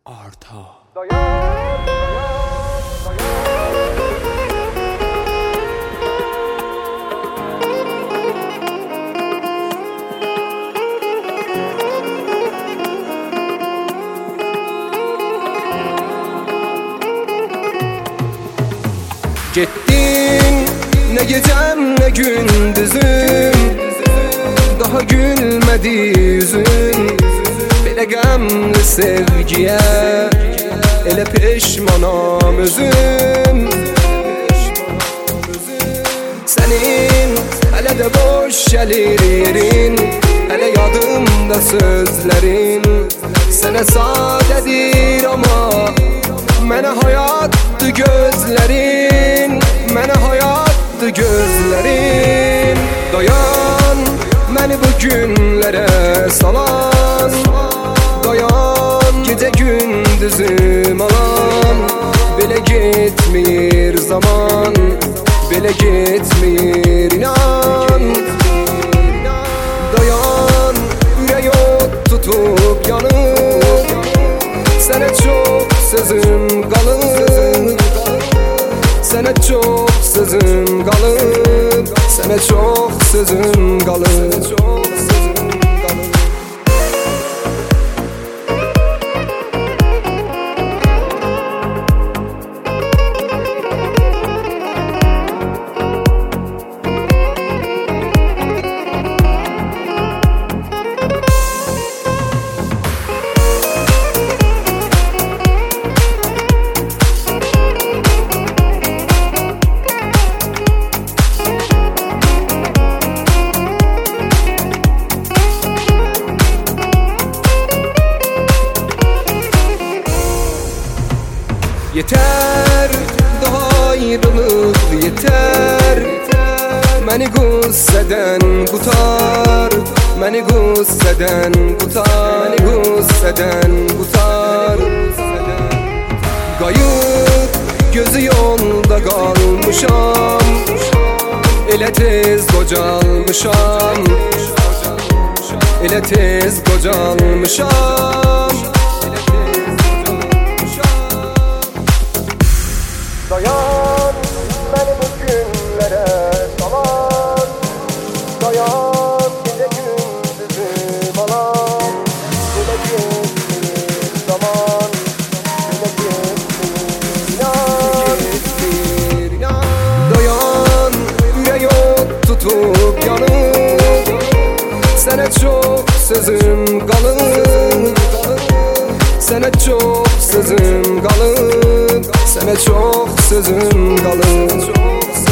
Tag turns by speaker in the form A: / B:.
A: Arta.
B: Gittin ne gecem ne gündüzüm, daha gülmedi yüzün. Belə qəmli sevgiyə elə peşmanam özüm. Sənin hələ də boş gəlir yerin, hələ yadımda sözlərin. Sənə sadədir amma mənə hayatdı gözlərin, mənə hayatdı gözlərin. Dayan məni bu günlərə salan, dayan gecə gündüzüm alan. Belə getmir zaman, belə getmir inan. Dayan ürək ot tutub yanıb, sənə çox sözüm qalıb, sənə çox sözüm qalıb, sənə çox sözüm qalıb. Yeter, daha ayrılık yeter. Məni qüssədən qutar, məni qüssədən qutar, məni qüssədən qutar. Qayıt gözü yolda qalmışam, elə tez qocalmışam, elə tez qocalmışam. Dayan beni bu günlere salan, dayan gece gündüzüm alan. Böyle geçmir zaman, böyle geçmir inan. Dayan ürək ot tutup yanıb, sənə çox sözüm qalıb, sənə çox sözüm qalıb, sənə çox sözüm qalıb.